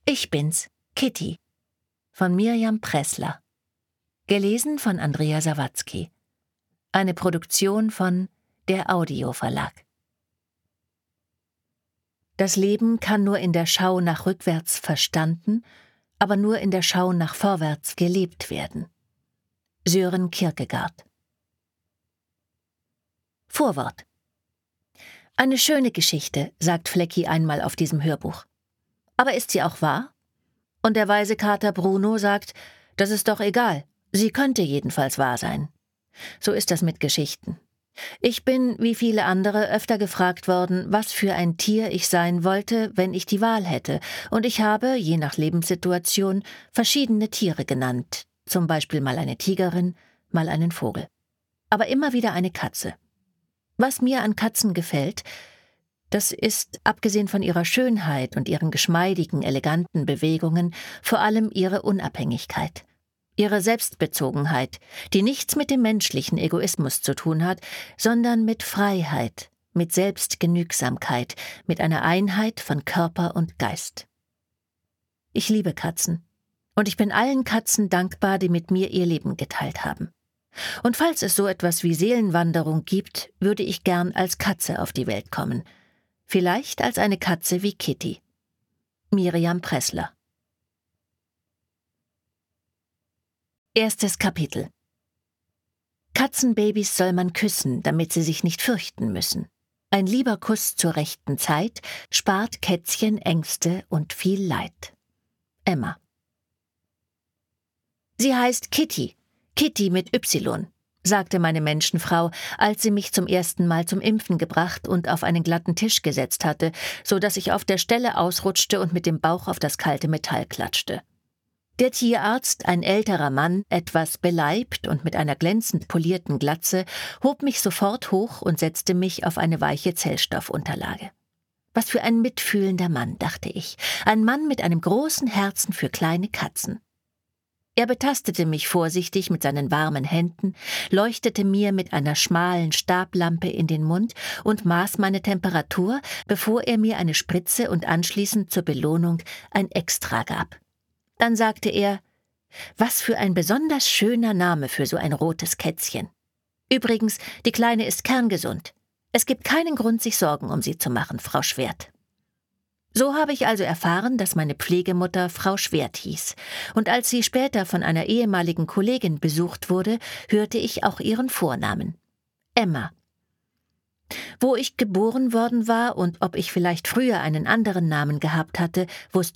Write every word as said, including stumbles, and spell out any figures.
Ich bin's, Kitty, von Mirjam Pressler. Gelesen von Andrea Sawatzki. Eine Produktion von Der Audio Verlag. Das Leben kann nur in der Schau nach rückwärts verstanden, aber nur in der Schau nach vorwärts gelebt werden. Sören Kierkegaard. Vorwort. Eine schöne Geschichte, sagt Flecki einmal auf diesem Hörbuch. Aber ist sie auch wahr? Und der weise Kater Bruno sagt, das ist doch egal, sie könnte jedenfalls wahr sein. So ist das mit Geschichten. Ich bin, wie viele andere, öfter gefragt worden, was für ein Tier ich sein wollte, wenn ich die Wahl hätte, und ich habe, je nach Lebenssituation, verschiedene Tiere genannt, zum Beispiel mal eine Tigerin, mal einen Vogel. Aber immer wieder eine Katze. Was mir an Katzen gefällt, das ist, abgesehen von ihrer Schönheit und ihren geschmeidigen, eleganten Bewegungen, vor allem ihre Unabhängigkeit. Ihre Selbstbezogenheit, die nichts mit dem menschlichen Egoismus zu tun hat, sondern mit Freiheit, mit Selbstgenügsamkeit, mit einer Einheit von Körper und Geist. Ich liebe Katzen. Und ich bin allen Katzen dankbar, die mit mir ihr Leben geteilt haben. Und falls es so etwas wie Seelenwanderung gibt, würde ich gern als Katze auf die Welt kommen. Vielleicht als eine Katze wie Kitty. Mirjam Pressler. Erstes Kapitel. Katzenbabys soll man küssen, damit sie sich nicht fürchten müssen. Ein lieber Kuss zur rechten Zeit spart Kätzchen Ängste und viel Leid. Emma. Sie heißt Kitty, Kitty mit Y, sagte meine Menschenfrau, als sie mich zum ersten Mal zum Impfen gebracht und auf einen glatten Tisch gesetzt hatte, so dass ich auf der Stelle ausrutschte und mit dem Bauch auf das kalte Metall klatschte. Der Tierarzt, ein älterer Mann, etwas beleibt und mit einer glänzend polierten Glatze, hob mich sofort hoch und setzte mich auf eine weiche Zellstoffunterlage. Was für ein mitfühlender Mann, dachte ich, ein Mann mit einem großen Herzen für kleine Katzen. Er betastete mich vorsichtig mit seinen warmen Händen, leuchtete mir mit einer schmalen Stablampe in den Mund und maß meine Temperatur, bevor er mir eine Spritze und anschließend zur Belohnung ein Extra gab. Dann sagte er, was für ein besonders schöner Name für so ein rotes Kätzchen. Übrigens, die Kleine ist kerngesund. Es gibt keinen Grund, sich Sorgen um sie zu machen, Frau Schwert. So habe ich also erfahren, dass meine Pflegemutter Frau Schwert hieß. Und als sie später von einer ehemaligen Kollegin besucht wurde, hörte ich auch ihren Vornamen. Emma. Wo ich geboren worden war und ob ich vielleicht früher einen anderen Namen gehabt hatte, wusste